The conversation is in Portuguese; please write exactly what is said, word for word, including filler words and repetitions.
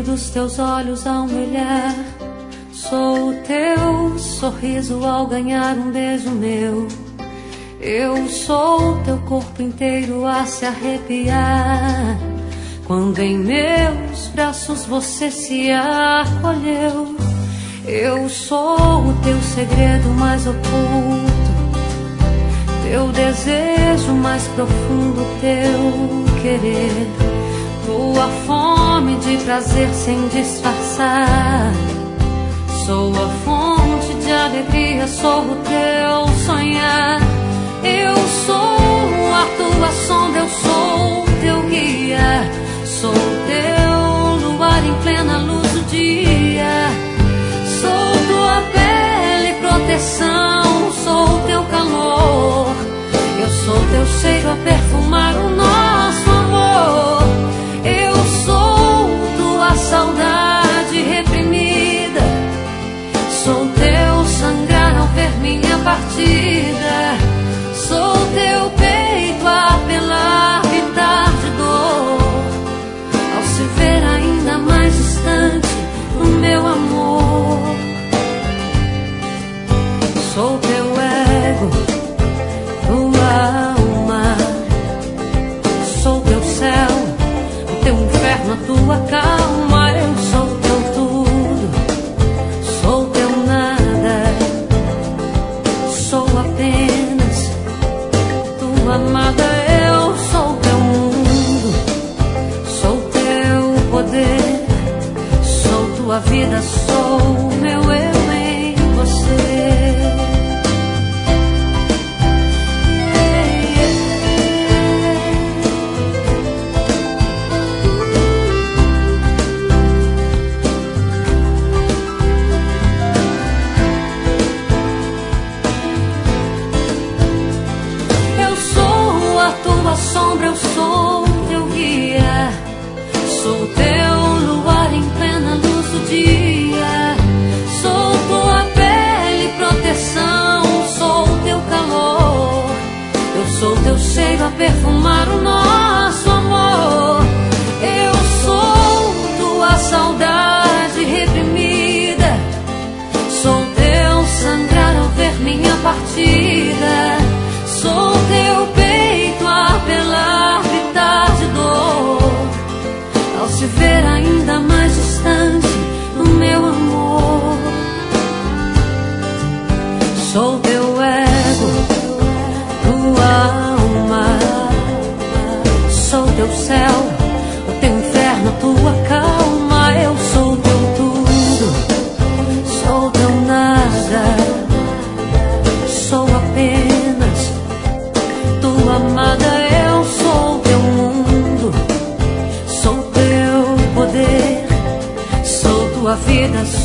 brilho dos teus olhos ao me olhar. Sou o teu sorriso ao ganhar um beijo meu. Eu sou o teu corpo inteiro a se arrepiar quando em meus braços você se acolheu. Eu sou o teu segredo mais oculto, teu desejo mais profundo, teu querer, tua fome de prazer sem disfarçar. Sou a fonte de alegria, sou o teu sonhar. Eu sou a tua sombra, eu sou o teu guia. Sou o teu luar em plena luz do dia. Sou tua pele, proteção, sou o teu calor. Eu sou teu cheiro a perfumar o nosso amor. Eu sou tua saudade reprimida. Sou teu sangrar ao ver minha partida. Sou teu peito a apelar, gritar de dor ao se ver ainda mais distante do meu amor. Sou teu ego, tua alma. Sou teu céu, o teu inferno, a tua calma. Eu sou teu tudo, sou teu nada. Sou apenas tua amada. Eu sou teu mundo, sou teu poder. Sou tua vida, sou meu eu em você. Sombra, eu sou teu guia. Sou teu luar em plena luz do dia. Sou tua pele, proteção, sou teu calor. Eu sou teu cheiro a perfumar o nosso amor. Eu sou tua saudade reprimida. Sou teu sangrar ao ver minha partida. Sou teu peito a apelar, gritar de dor ao se ver ainda mais distante do meu amor. Sou teu ego, tua alma. Sou teu céu, o teu inferno, a tua calma. Eu sou teu tudo, sou teu nada. Sou apenas tua amada. Eu sou teu mundo, sou teu poder. Sou tua vida,